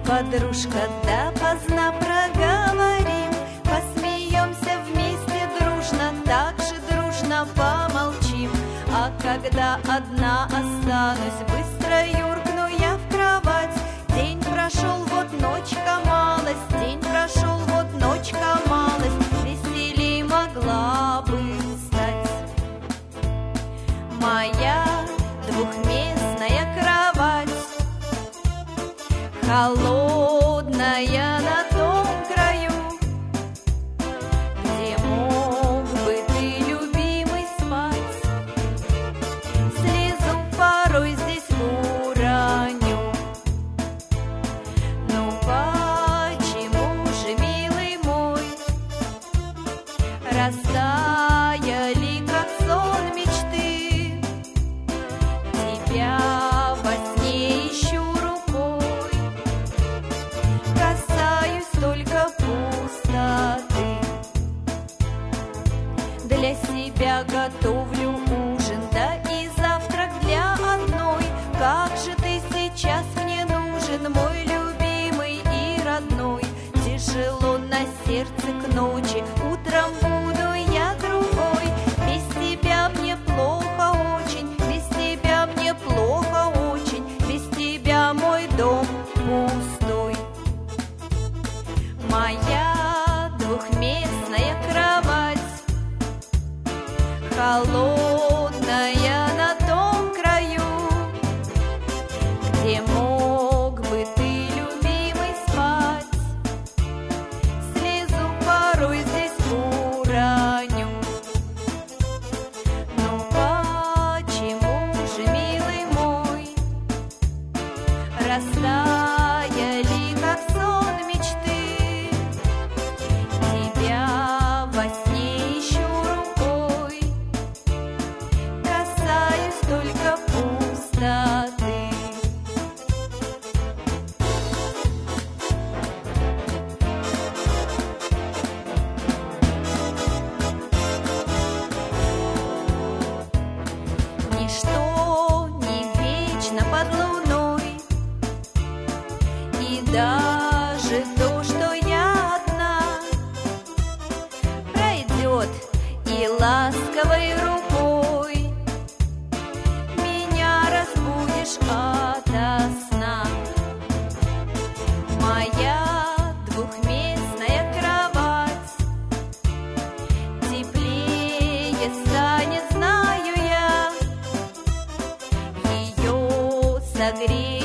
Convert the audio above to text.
Подружка, допоздна проговорим, посмеемся вместе дружно, так же дружно помолчим. А когда одна останусь, быстро юркну я в кровать. День прошел, вот ночка малость, день прошел, вот ночка малость, веселей могла бы стать. Моя двухместная кровать, холодная на том краю, где мог бы ты, любимый, спать. Слезу порой здесь уроню. Ну почему же, милый мой, растаяли, как сон мечты? Тебя во сне ищу рукой, касаюсь только пустоты. Для себя готовлю ужин, да и завтрак для одной. Как же ты сейчас мне нужен, мой любимый и родной. Тяжело на сердце к ночи, утром буду я другой. Без тебя мне плохо очень, без тебя мне плохо очень, без тебя мой дом пустой. Моя двухместная кровать, холодная на том краю, где мог бы ты, любимый, спать. Слезу порой здесь уроню. Ну почему же, милый мой, растаяли, как сон мечты? Тебя во сне ищу рукой, касаюсь только пустоты. Ничто не вечно под луной, и даже то, что я одна, пройдет, и ласковой рукой меня разбудишь ото сна. Моя двухместная кровать теплее станет, знаю я, ее согреет